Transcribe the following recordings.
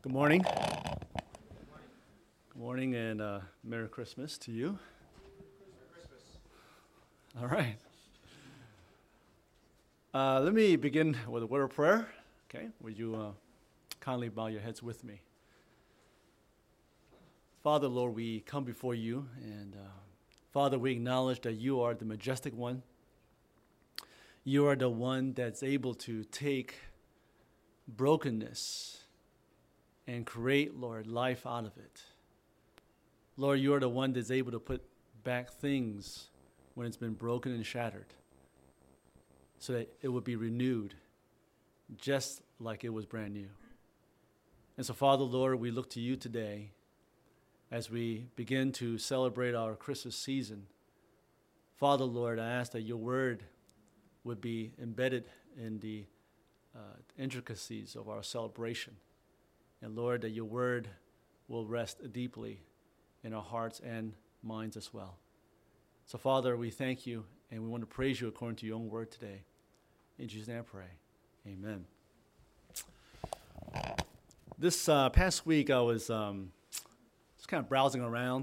Good morning. Good morning and Merry Christmas to you. Merry Christmas. All right. Let me begin with a word of prayer. Okay, would you kindly bow your heads with me? Father, Lord, we come before you, and Father, we acknowledge that you are the majestic one. You are the one that's able to take brokenness and create, Lord, life out of it. Lord, you are the one that's able to put back things when it's been broken and shattered so that it would be renewed just like it was brand new. And so, Father, Lord, we look to you today as we begin to celebrate our Christmas season. Father, Lord, I ask that your word would be embedded in the intricacies of our celebration. And Lord, that your word will rest deeply in our hearts and minds as well. So Father, we thank you and we want to praise you according to your own word today. In Jesus' name I pray. Amen. This past week I was just kind of browsing around,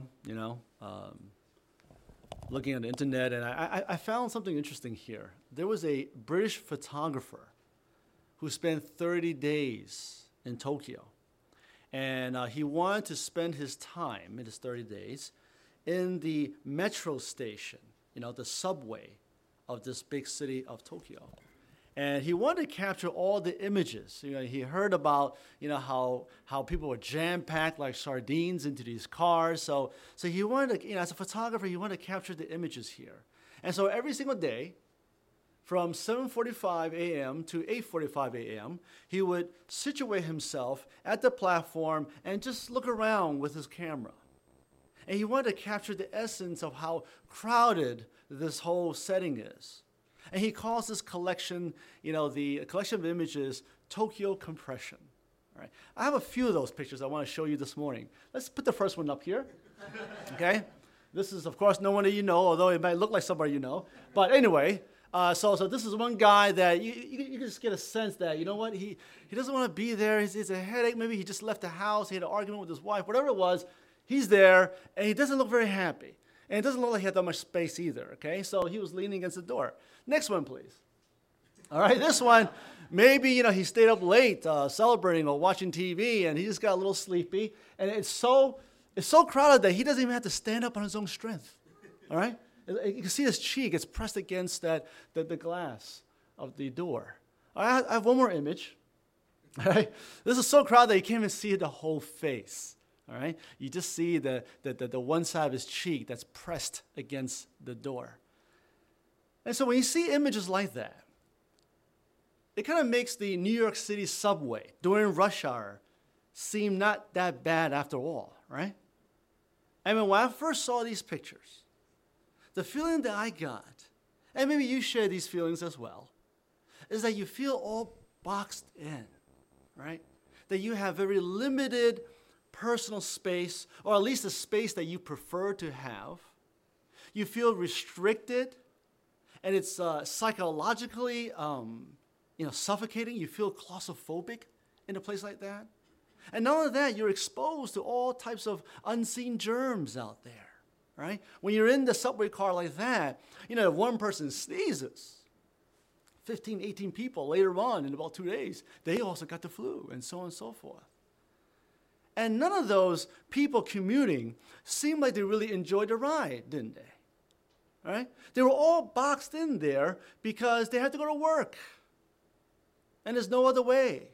looking at the internet, and I found something interesting here. There was a British photographer who spent 30 days in Tokyo. And he wanted to spend his time, in his 30 days, in the metro station, the subway of this big city of Tokyo. And he wanted to capture all the images. He heard about, how people were jam-packed like sardines into these cars. So he wanted to, as a photographer, he wanted to capture the images here. And so every single day, from 7:45 a.m. to 8:45 a.m., he would situate himself at the platform and just look around with his camera. And he wanted to capture the essence of how crowded this whole setting is. And he calls this collection, the collection of images, Tokyo Compression. All right. I have a few of those pictures I want to show you this morning. Let's put the first one up here. Okay? This is, of course, no one that you know, although it might look like somebody you know. But anyway, so this is one guy that you just get a sense that, he doesn't want to be there. He's a headache. Maybe he just left the house. He had an argument with his wife. Whatever it was, he's there, and he doesn't look very happy. And it doesn't look like he had that much space either, okay? So he was leaning against the door. Next one, please. All right, this one, maybe, he stayed up late celebrating or watching TV, and he just got a little sleepy. And it's so crowded that he doesn't even have to stand up on his own strength, all right? You can see his cheek. It's pressed against the glass of the door. I have one more image. All right? This is so crowded that you can't even see the whole face. All right? You just see the one side of his cheek that's pressed against the door. And so when you see images like that, it kind of makes the New York City subway during rush hour seem not that bad after all, right? I mean, when I first saw these pictures, the feeling that I got, and maybe you share these feelings as well, is that you feel all boxed in, right? That you have very limited personal space, or at least a space that you prefer to have. You feel restricted, and it's psychologically, suffocating. You feel claustrophobic in a place like that. And not only that, you're exposed to all types of unseen germs out there. Right? When you're in the subway car like that, if one person sneezes, 15, 18 people later on in about 2 days, they also got the flu, and so on and so forth. And none of those people commuting seemed like they really enjoyed the ride, didn't they? Right? They were all boxed in there because they had to go to work. And there's no other way.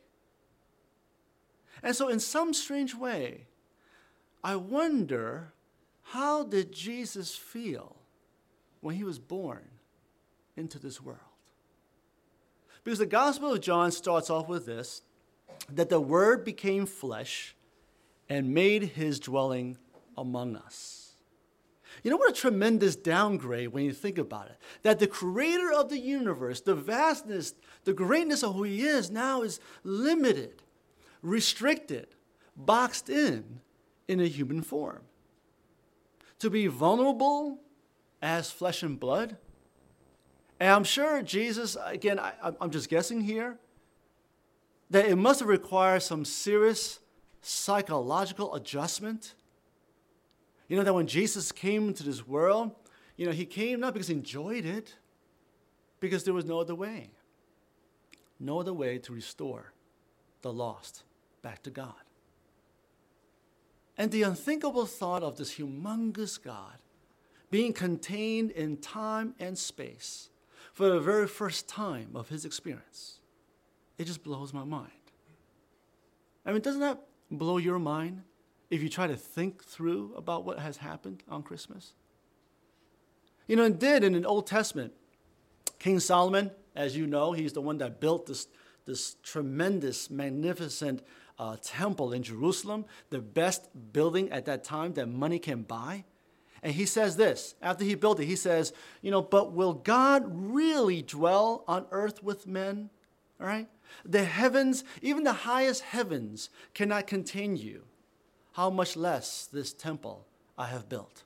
And so in some strange way, I wonder, how did Jesus feel when he was born into this world? Because the Gospel of John starts off with this, that the Word became flesh and made his dwelling among us. What a tremendous downgrade when you think about it. That the creator of the universe, the vastness, the greatness of who he is now is limited, restricted, boxed in a human form. To be vulnerable as flesh and blood. And I'm sure Jesus, again, I'm just guessing here, that it must have required some serious psychological adjustment. You know that when Jesus came into this world, he came not because he enjoyed it, because there was no other way. No other way to restore the lost back to God. And the unthinkable thought of this humongous God being contained in time and space for the very first time of his experience, it just blows my mind. I mean, doesn't that blow your mind if you try to think through about what has happened on Christmas? It did in the Old Testament. King Solomon, as you know, he's the one that built this tremendous, magnificent temple in Jerusalem, the best building at that time that money can buy. And he says this, after he built it, he says, but will God really dwell on earth with men? All right? The heavens, even the highest heavens, cannot contain you. How much less this temple I have built.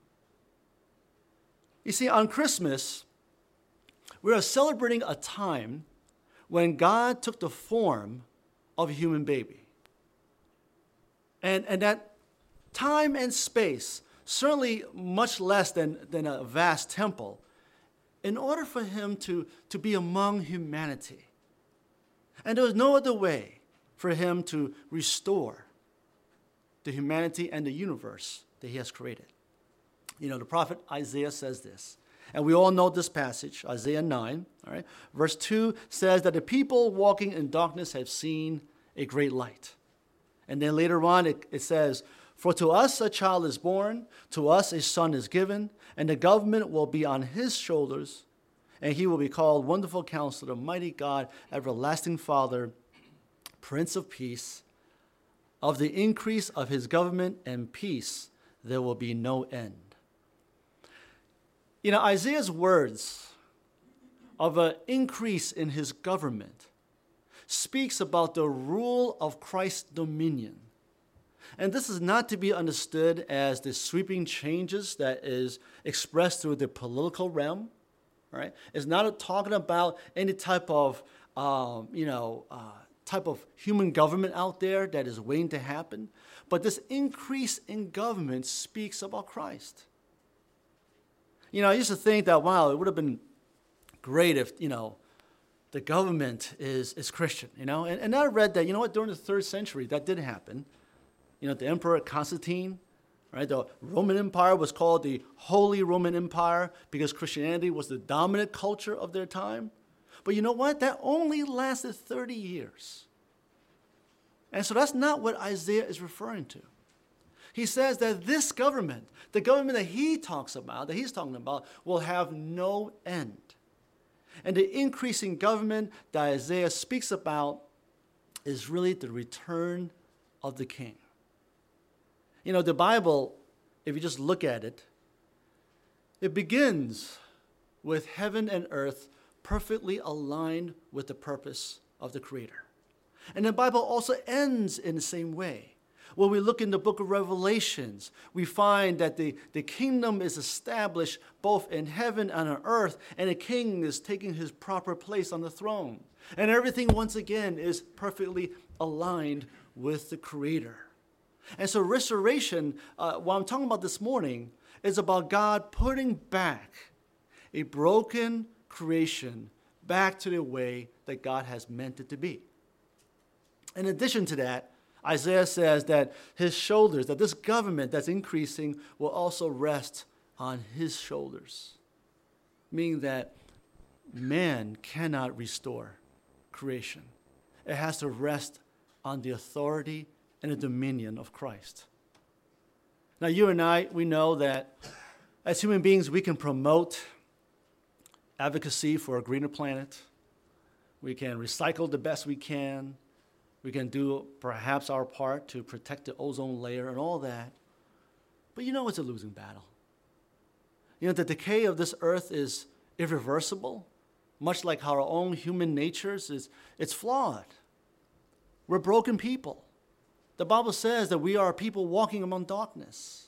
You see, on Christmas, we are celebrating a time when God took the form of a human baby. And that time and space, certainly much less than a vast temple, in order for him to be among humanity. And there was no other way for him to restore the humanity and the universe that he has created. The prophet Isaiah says this, and we all know this passage, Isaiah 9, all right? Verse 2 says that the people walking in darkness have seen a great light. And then later on it says, for to us a child is born, to us a son is given, and the government will be on his shoulders, and he will be called Wonderful Counselor, Mighty God, Everlasting Father, Prince of Peace. Of the increase of his government and peace, there will be no end. Isaiah's words of an increase in his government speaks about the rule of Christ's dominion. And this is not to be understood as the sweeping changes that is expressed through the political realm. Right? It's not talking about any type of, type of human government out there that is waiting to happen. But this increase in government speaks about Christ. I used to think that, wow, it would have been great if, the government is Christian, And I read that, during the 3rd century, that did happen. The Emperor Constantine, right? The Roman Empire was called the Holy Roman Empire because Christianity was the dominant culture of their time. But you know what? That only lasted 30 years. And so that's not what Isaiah is referring to. He says that this government, the government that he's talking about, will have no end. And the increasing government that Isaiah speaks about is really the return of the king. The Bible, if you just look at it, it begins with heaven and earth perfectly aligned with the purpose of the Creator. And the Bible also ends in the same way. When we look in the book of Revelations, we find that the kingdom is established both in heaven and on earth, and the king is taking his proper place on the throne. And everything, once again, is perfectly aligned with the Creator. And so restoration, what I'm talking about this morning, is about God putting back a broken creation back to the way that God has meant it to be. In addition to that, Isaiah says that his shoulders, that this government that's increasing will also rest on his shoulders, meaning that man cannot restore creation. It has to rest on the authority and the dominion of Christ. Now, you and I, we know that as human beings, we can promote advocacy for a greener planet. We can recycle the best we can. We can do perhaps our part to protect the ozone layer and all that. But it's a losing battle. The decay of this earth is irreversible, much like our own human natures it's flawed. We're broken people. The Bible says that we are people walking among darkness.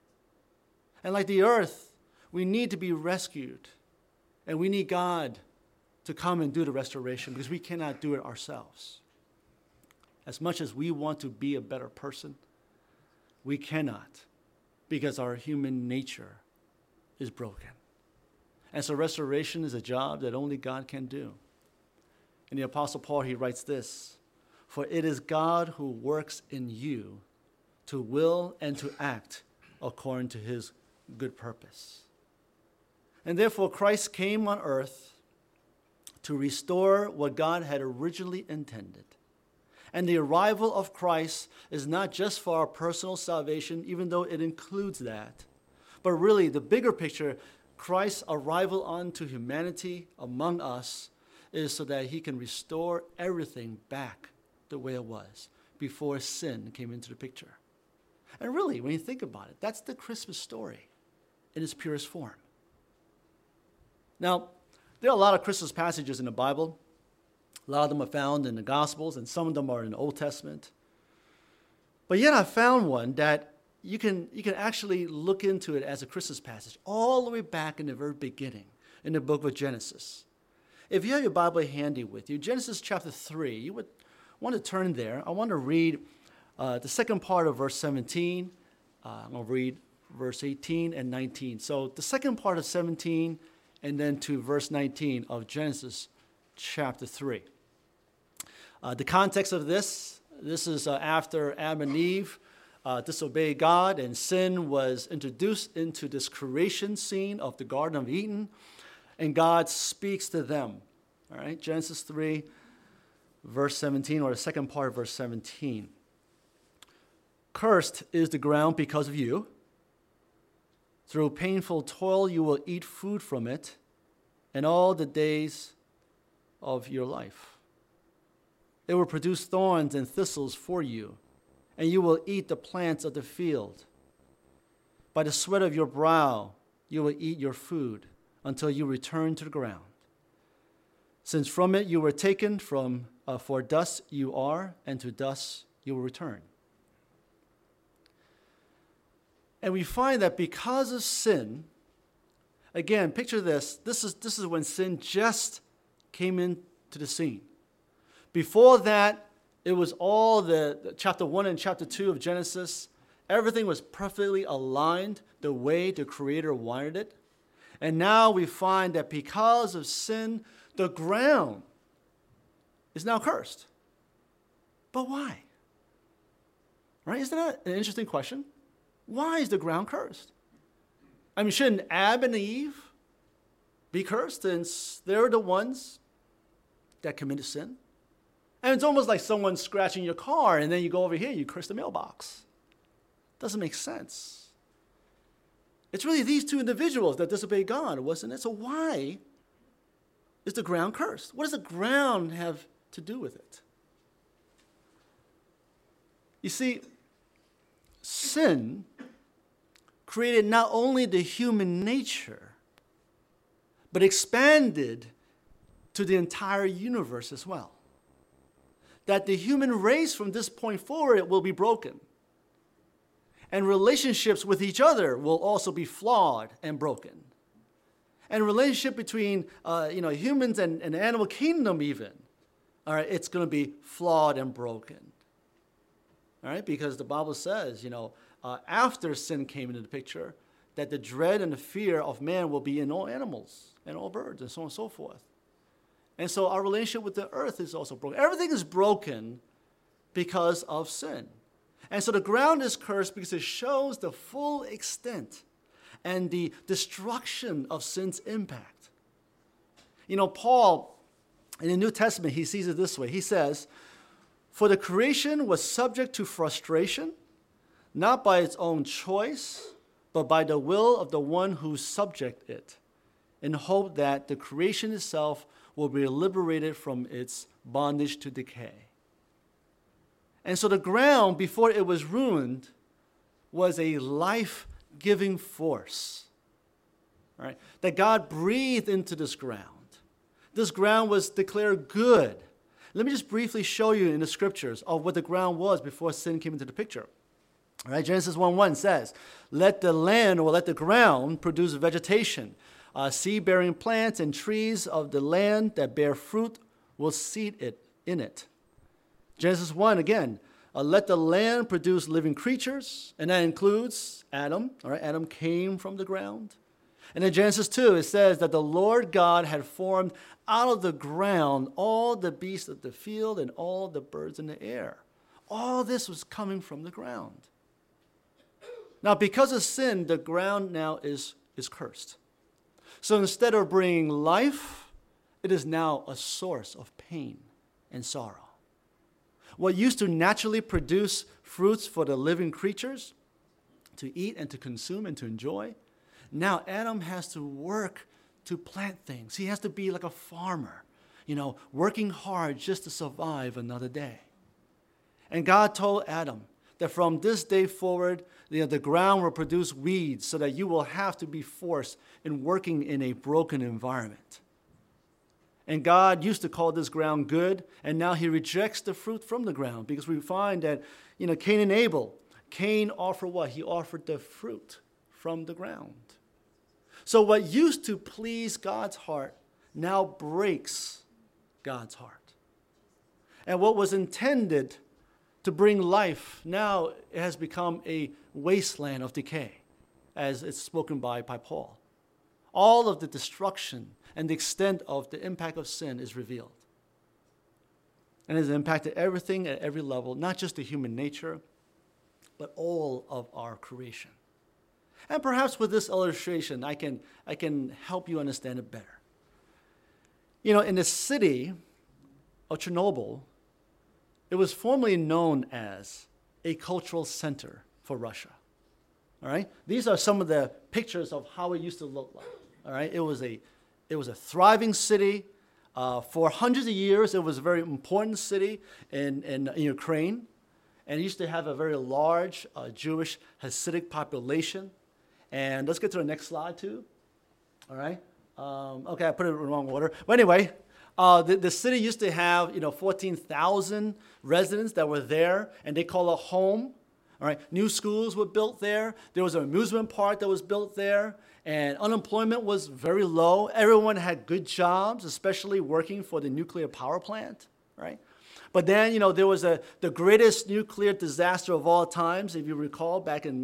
And like the earth, we need to be rescued. And we need God to come and do the restoration because we cannot do it ourselves. as much as we want to be a better person, we cannot, because our human nature is broken. And so restoration is a job that only God can do. In the Apostle Paul, he writes this, "For it is God who works in you to will and to act according to his good purpose." And therefore, Christ came on earth to restore what God had originally intended. And the arrival of Christ is not just for our personal salvation, even though it includes that, but really the bigger picture, Christ's arrival onto humanity among us is so that he can restore everything back the way it was before sin came into the picture. And really, when you think about it, that's the Christmas story in its purest form. Now, there are a lot of Christmas passages in the Bible. A lot of them are found in the Gospels, and some of them are in the Old Testament. But yet I found one that you can actually look into it as a Christmas passage all the way back in the very beginning, in the book of Genesis. If you have your Bible handy with you, Genesis chapter 3, you would want to turn there. I want to read the second part of verse 17. I'm going to read verse 18 and 19. So the second part of 17 and then to verse 19 of Genesis chapter 3. The context of this is after Adam and Eve disobeyed God and sin was introduced into this creation scene of the Garden of Eden, and God speaks to them. All right, Genesis 3, verse 17, or the second part of verse 17. "Cursed is the ground because of you. Through painful toil you will eat food from it, and all the days of your life. It will produce thorns and thistles for you, and you will eat the plants of the field. By the sweat of your brow you will eat your food until you return to the ground. Since from it you were taken, for dust you are, and to dust you will return." And we find that because of sin, again, picture this. This is when sin just came into the scene. Before that, it was all the chapter 1 and chapter 2 of Genesis. Everything was perfectly aligned the way the Creator wanted it. And now we find that because of sin, the ground is now cursed. But why? Right? Isn't that an interesting question? Why is the ground cursed? I mean, shouldn't Adam and Eve be cursed since they're the ones that committed sin? And it's almost like someone scratching your car and then you go over here, you curse the mailbox. Doesn't make sense. It's really these two individuals that disobeyed God, wasn't it? So why is the ground cursed? What does the ground have to do with it? You see, sin created not only the human nature, but expanded to the entire universe as well. That the human race from this point forward will be broken. And relationships with each other will also be flawed and broken. And relationship between humans and the animal kingdom even, all right, it's going to be flawed and broken. All right, because the Bible says, after sin came into the picture, that the dread and the fear of man will be in all animals and all birds and so on and so forth. And so our relationship with the earth is also broken. Everything is broken because of sin. And so the ground is cursed because it shows the full extent and the destruction of sin's impact. Paul, in the New Testament, he sees it this way. He says, "For the creation was subject to frustration, not by its own choice, but by the will of the one who subject it, in hope that the creation itself will be liberated from its bondage to decay." And so the ground, before it was ruined, was a life-giving force, right? That God breathed into this ground. This ground was declared good. Let me just briefly show you in the scriptures of what the ground was before sin came into the picture. All right, Genesis 1:1 says, "Let the land or let the ground produce vegetation. Seed-bearing plants and trees of the land that bear fruit will seed it in it." Genesis 1, again, let the land produce living creatures, and that includes Adam. All right, Adam came from the ground. And in Genesis 2, it says that the Lord God had formed out of the ground all the beasts of the field and all the birds in the air. All this was coming from the ground. Now, because of sin, the ground now is cursed. So instead of bringing life, it is now a source of pain and sorrow. What used to naturally produce fruits for the living creatures to eat and to consume and to enjoy, now Adam has to work to plant things. He has to be like a farmer, working hard just to survive another day. And God told Adam that from this day forward, the ground will produce weeds so that you will have to be forced in working in a broken environment. And God used to call this ground good, and now he rejects the fruit from the ground because we find that, Cain and Abel, Cain offered what? He offered the fruit from the ground. So what used to please God's heart now breaks God's heart. And what was intended to bring life, now it has become a wasteland of decay, as it's spoken by Paul. All of the destruction and the extent of the impact of sin is revealed. And it has impacted everything at every level, not just the human nature, but all of our creation. And perhaps with this illustration, I can help you understand it better. In the city of Chernobyl, it was formerly known as a cultural center for Russia. All right? These are some of the pictures of how it used to look like. All right? It was a thriving city. For hundreds of years, it was a very important city in Ukraine. And it used to have a very large Jewish Hasidic population. And let's get to the next slide, too. All right? Okay, I put it in the wrong order. But anyway, the city used to have 14,000 residents that were there, and they call it home. All right, new schools were built there. There was an amusement park that was built there, and unemployment was very low. Everyone had good jobs, especially working for the nuclear power plant, right? But then, there was the greatest nuclear disaster of all times, if you recall, back in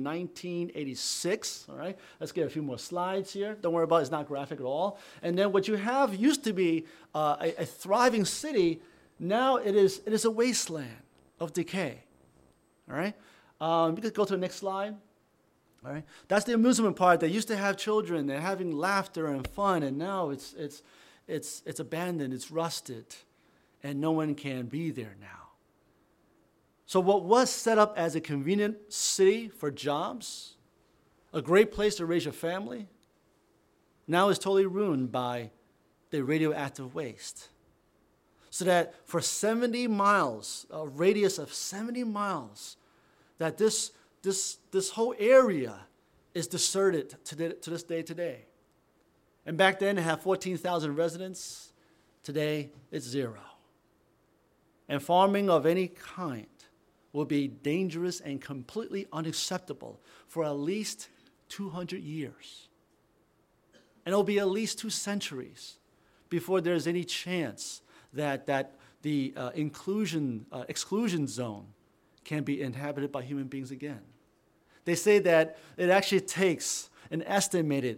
1986, all right? Let's get a few more slides here. Don't worry about it, it's not graphic at all. And then what you have used to be a thriving city, now it is a wasteland of decay, all right? You could go to the next slide. All right, that's the amusement park. They used to have children. They're having laughter and fun, and now it's abandoned. It's rusted, and no one can be there now. So what was set up as a convenient city for jobs, a great place to raise your family, now is totally ruined by the radioactive waste. So that for 70 miles, a radius of 70 miles, that this whole area is deserted to this day today. And back then, it had 14,000 residents. Today, it's 0. And farming of any kind will be dangerous and completely unacceptable for at least 200 years. And it will be at least 2 centuries before there's any chance that the exclusion zone can be inhabited by human beings again. They say that it actually takes an estimated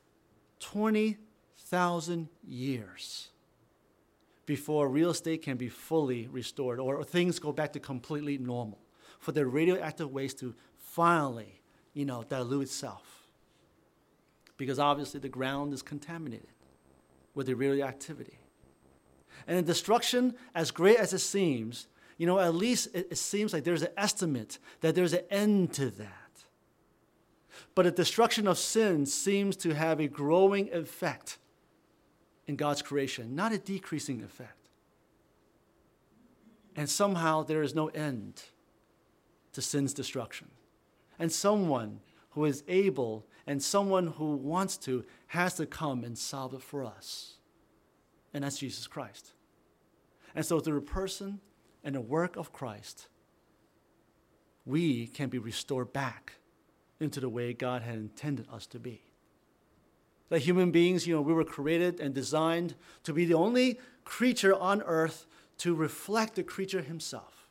20,000 years before real estate can be fully restored or things go back to completely normal for the radioactive waste to finally, dilute itself. Because obviously the ground is contaminated with the radioactivity. And the destruction, as great as it seems, at least it seems like there's an estimate that there's an end to that. But the destruction of sin seems to have a growing effect in God's creation, not a decreasing effect. And somehow there is no end to sin's destruction. And someone who is able and someone who wants to has to come and solve it for us. And that's Jesus Christ. And so through the person and the work of Christ, we can be restored back into the way God had intended us to be. That human beings, we were created and designed to be the only creature on earth to reflect the creature himself.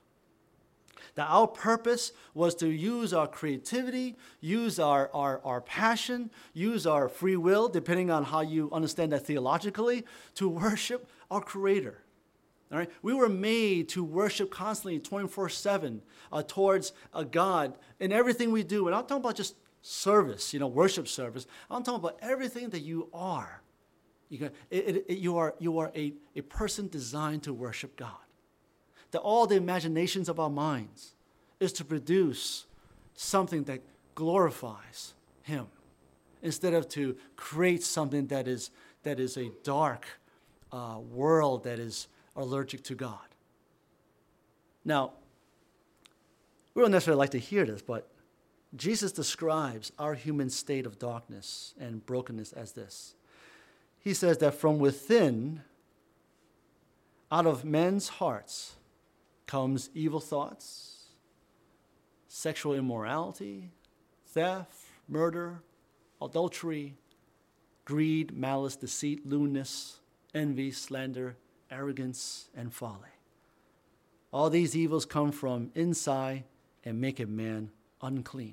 That our purpose was to use our creativity, use our passion, use our free will, depending on how you understand that theologically, to worship our Creator. All right? We were made to worship constantly 24/7 towards a God in everything we do. And I'm talking about just service, worship service. I'm talking about everything that you are. You are a person designed to worship God. That all the imaginations of our minds is to produce something that glorifies Him, instead of to create something that is a dark world that is allergic to God. Now, we don't necessarily like to hear this, but Jesus describes our human state of darkness and brokenness as this. He says that from within, out of men's hearts, comes evil thoughts, sexual immorality, theft, murder, adultery, greed, malice, deceit, lewdness, envy, slander, arrogance, and folly. All these evils come from inside and make a man unclean.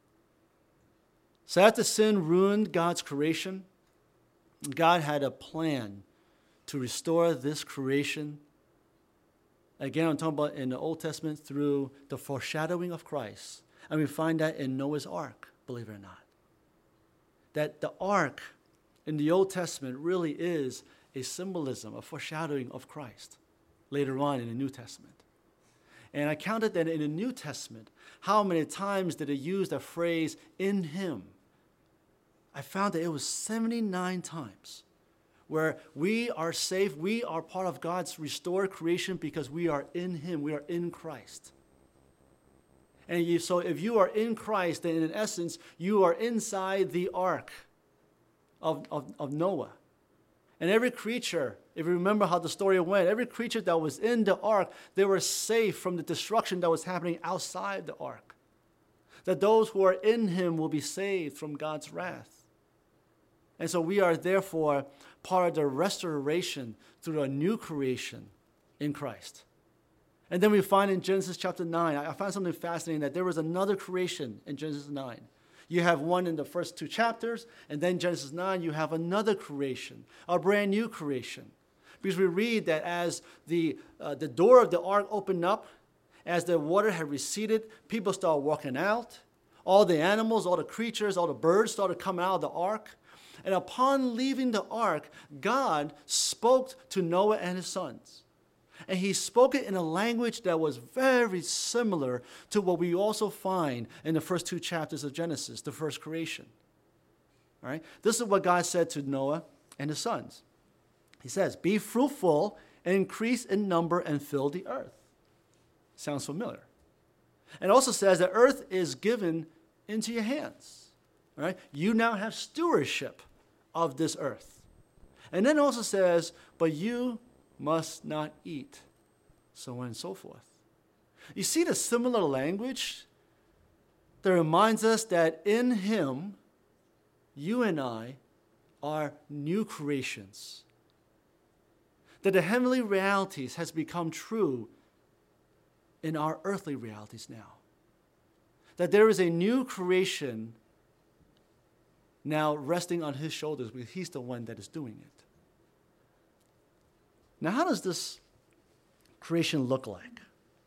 So after sin ruined God's creation, God had a plan to restore this creation. Again, I'm talking about in the Old Testament through the foreshadowing of Christ. And we find that in Noah's Ark, believe it or not. That the ark in the Old Testament really is a symbolism, a foreshadowing of Christ later on in the New Testament. And I counted that in the New Testament, how many times did it use the phrase, in Him? I found that it was 79 times where we are safe, we are part of God's restored creation because we are in Him, we are in Christ. And so if you are in Christ, then in essence, you are inside the ark of Noah. And every creature, if you remember how the story went, every creature that was in the ark, they were safe from the destruction that was happening outside the ark. That those who are in Him will be saved from God's wrath. And so we are therefore part of the restoration through a new creation in Christ. And then we find in Genesis chapter 9, I find something fascinating, that there was another creation in Genesis 9. You have one in the first 2 chapters, and then Genesis 9, you have another creation, a brand new creation. Because we read that as the door of the ark opened up, as the water had receded, people started walking out. All the animals, all the creatures, all the birds started coming out of the ark. And upon leaving the ark, God spoke to Noah and his sons. And He spoke it in a language that was very similar to what we also find in the first 2 chapters of Genesis, the first creation. All right? This is what God said to Noah and his sons. He says, "Be fruitful and increase in number and fill the earth." Sounds familiar. And also says that earth is given into your hands. All right? You now have stewardship of this earth. And then also says, "But you must not eat," so on and so forth. You see the similar language that reminds us that in Him, you and I are new creations. That the heavenly realities has become true in our earthly realities now. That there is a new creation now resting on His shoulders because He's the one that is doing it. Now, how does this creation look like?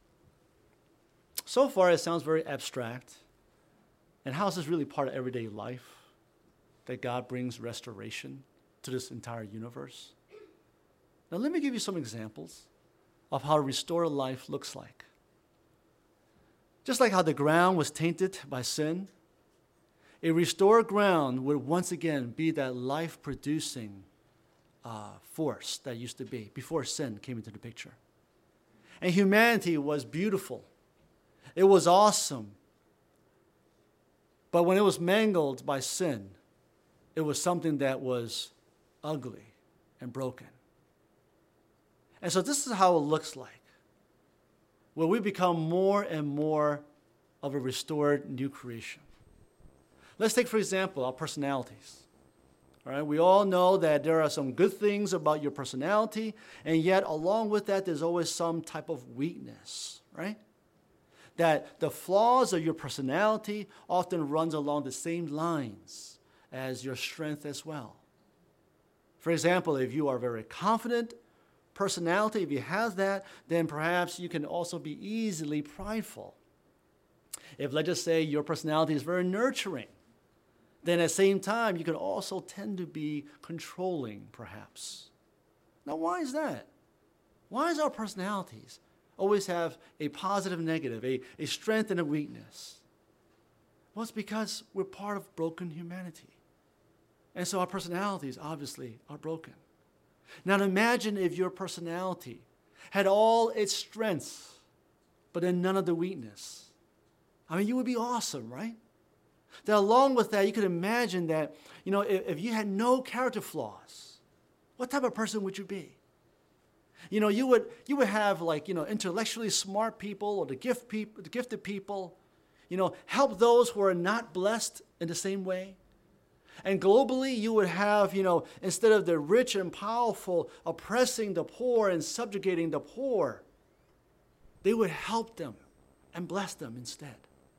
So far, it sounds very abstract. And how is this really part of everyday life? That God brings restoration to this entire universe? Now, let me give you some examples of how restored life looks like. Just like how the ground was tainted by sin, a restored ground would once again be that life-producing force that used to be before sin came into the picture. And humanity was beautiful. It was awesome. But when it was mangled by sin, it was something that was ugly and broken. And so this is how it looks like, where we become more and more of a restored new creation. Let's take, for example, our personalities. All right, we all know that there are some good things about your personality, and yet along with that, there's always some type of weakness, right? that the flaws of your personality often runs along the same lines as your strength as well. For example, if you are very confident personality, if you have that, then perhaps you can also be easily prideful. If, let's just say, your personality is very nurturing, then at the same time, you can also tend to be controlling, perhaps. Now, why is that? Why does our personalities always have a positive and negative, a strength and a weakness? Well, it's because we're part of broken humanity. And so our personalities, obviously, are broken. Now, imagine if your personality had all its strengths, but then none of the weakness. I mean, you would be awesome, right? That along with that, you could imagine that, if you had no character flaws, what type of person would you be? You would have intellectually smart people or the gifted people, help those who are not blessed in the same way. And globally, you would have, instead of the rich and powerful oppressing the poor and subjugating the poor, they would help them and bless them instead.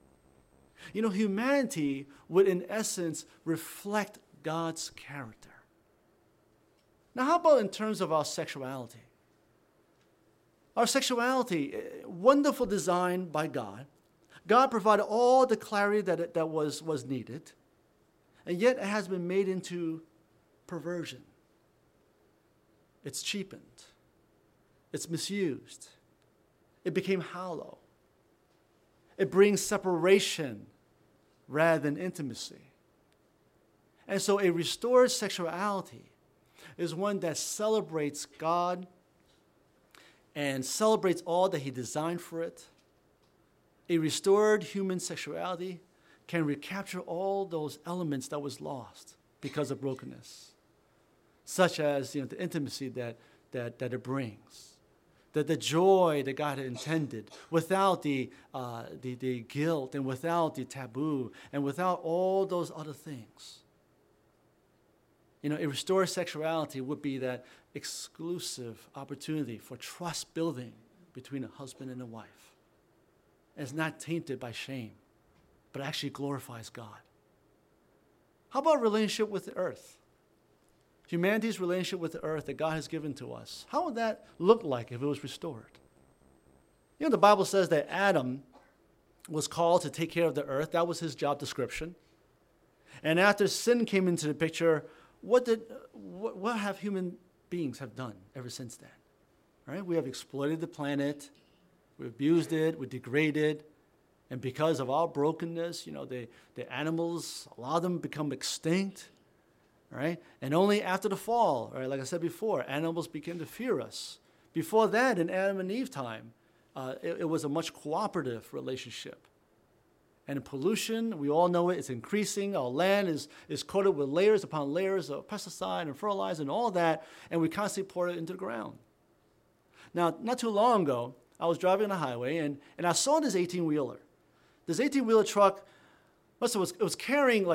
Humanity would, in essence, reflect God's character. Now, how about in terms of our sexuality? Our sexuality, wonderful design by God. God provided all the clarity that was needed, and yet it has been made into perversion. It's cheapened. It's misused. It became hollow. It brings separation rather than intimacy. And so a restored sexuality is one that celebrates God and celebrates all that He designed for it. A restored human sexuality can recapture all those elements that was lost because of brokenness, such as the intimacy that it brings, the joy that God had intended, without the guilt and without the taboo and without all those other things. A restored sexuality would be that exclusive opportunity for trust building between a husband and a wife. And it's not tainted by shame, but actually glorifies God. How about relationship with the earth? Humanity's relationship with the earth that God has given to us. How would that look like if it was restored? The Bible says that Adam was called to take care of the earth. That was his job description. And after sin came into the picture, what have human beings have done ever since then? Right? We have exploited the planet, we abused it, we degraded, and because of our brokenness, the animals, a lot of them become extinct, right? And only after the fall, right, like I said before, animals begin to fear us. Before that, in Adam and Eve time, it was a much cooperative relationship. And pollution, we all know it's increasing. Our land is coated with layers upon layers of pesticide and fertilizer and all that, and we constantly pour it into the ground. Now, not too long ago, I was driving on the highway, and I saw this 18-wheeler. This 18-wheeler truck, it was carrying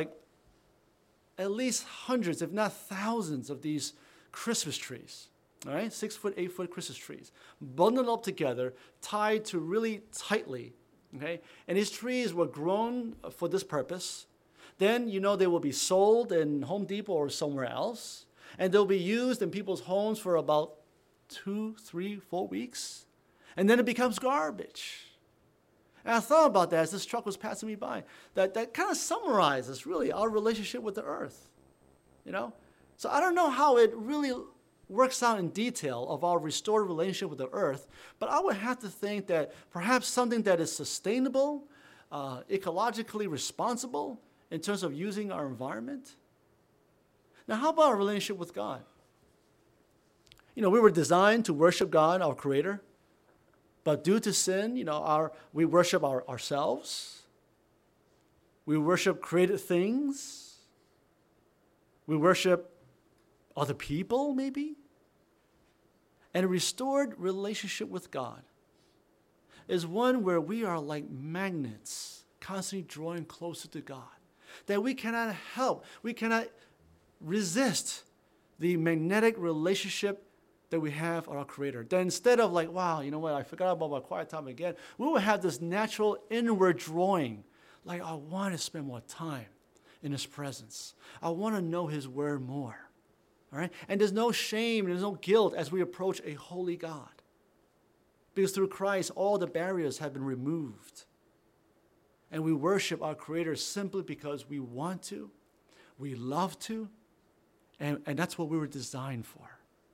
at least hundreds, if not thousands, of these Christmas trees. All right, 6-foot, 8-foot Christmas trees, bundled up together, tied to really tightly. Okay, and these trees were grown for this purpose. Then, they will be sold in Home Depot or somewhere else, and they'll be used in people's homes for about 2, 3, 4 weeks, and then it becomes garbage. And I thought about that as this truck was passing me by. That kind of summarizes really our relationship with the earth. So I don't know how it really works out in detail of our restored relationship with the earth, but I would have to think that perhaps something that is sustainable, ecologically responsible in terms of using our environment. Now, how about our relationship with God? We were designed to worship God, our Creator, but due to sin, we worship ourselves. We worship created things. We worship other people, maybe. And a restored relationship with God is one where we are like magnets, constantly drawing closer to God, that we cannot help, we cannot resist the magnetic relationship that we have our Creator. That instead of like, wow, you know what, I forgot about my quiet time again, we will have this natural inward drawing. Like, I want to spend more time in His presence. I want to know His word more. All right? And there's no shame, there's no guilt as we approach a holy God. Because through Christ, all the barriers have been removed. And we worship our Creator simply because we want to, we love to, and that's what we were designed for.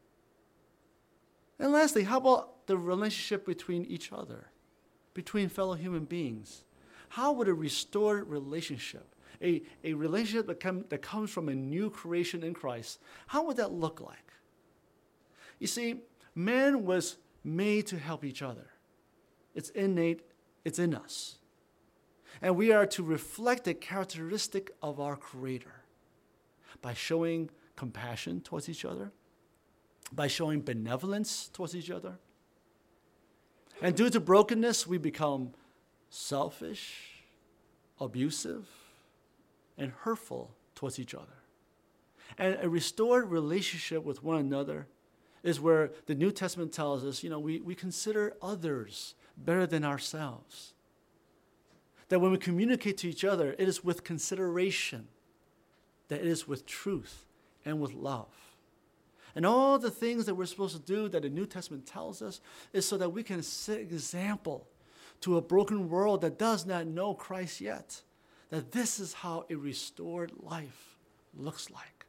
And lastly, how about the relationship between each other, between fellow human beings? How would a restored relationship, a relationship that comes from a new creation in Christ, how would that look like? You see, man was made to help each other. It's innate, it's in us. And we are to reflect the characteristic of our Creator by showing compassion towards each other, by showing benevolence towards each other. And due to brokenness, we become selfish, abusive, and hurtful towards each other. And a restored relationship with one another is where the New Testament tells us, we consider others better than ourselves. That when we communicate to each other, it is with consideration, that it is with truth and with love. And all the things that we're supposed to do that the New Testament tells us is so that we can set example to a broken world that does not know Christ yet. That this is how a restored life looks like.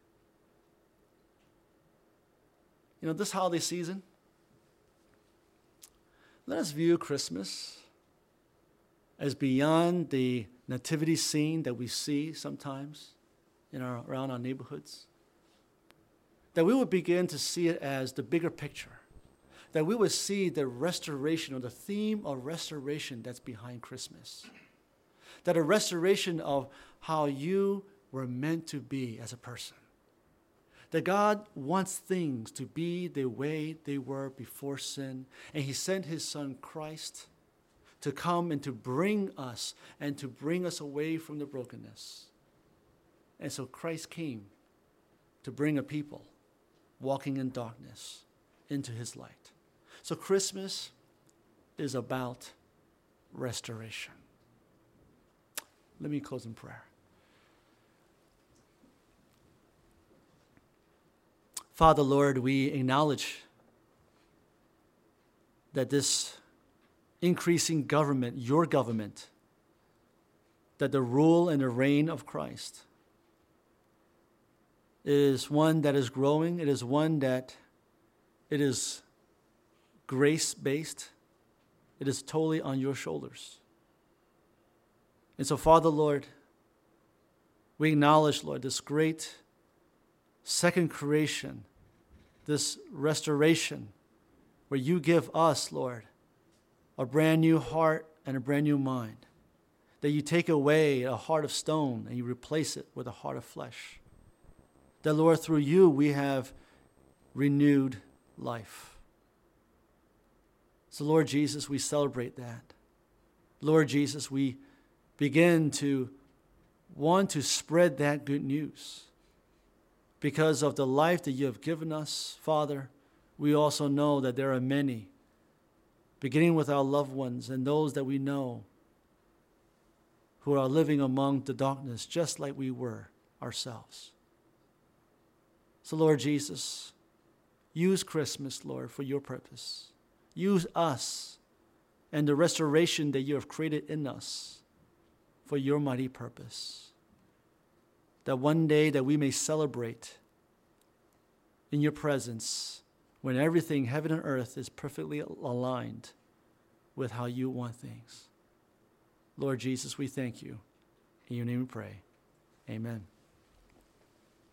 This holiday season, let us view Christmas as beyond the nativity scene that we see sometimes around our neighborhoods. That we would begin to see it as the bigger picture. That we would see the restoration or the theme of restoration that's behind Christmas. That a restoration of how you were meant to be as a person. That God wants things to be the way they were before sin. And He sent His Son Christ to come and to bring us away from the brokenness. And so Christ came to bring a people walking in darkness into His light. So Christmas is about restoration. Let me close in prayer. Father, Lord, we acknowledge that this increasing government, your government, that the rule and the reign of Christ is one that is growing. It is one that it is grace-based. It is totally on your shoulders. And so, Father, Lord, we acknowledge, Lord, this great second creation, this restoration, where you give us, Lord, a brand new heart and a brand new mind. That you take away a heart of stone and you replace it with a heart of flesh. That, Lord, through you we have renewed life. So, Lord Jesus, we celebrate that. Lord Jesus, we begin to want to spread that good news. Because of the life that you have given us, Father, we also know that there are many, beginning with our loved ones and those that we know, who are living among the darkness just like we were ourselves. So, Lord Jesus, use Christmas, Lord, for your purpose. Use us and the restoration that you have created in us for your mighty purpose. That one day that we may celebrate in your presence when everything, heaven and earth, is perfectly aligned with how you want things. Lord Jesus, we thank you. In your name we pray. Amen.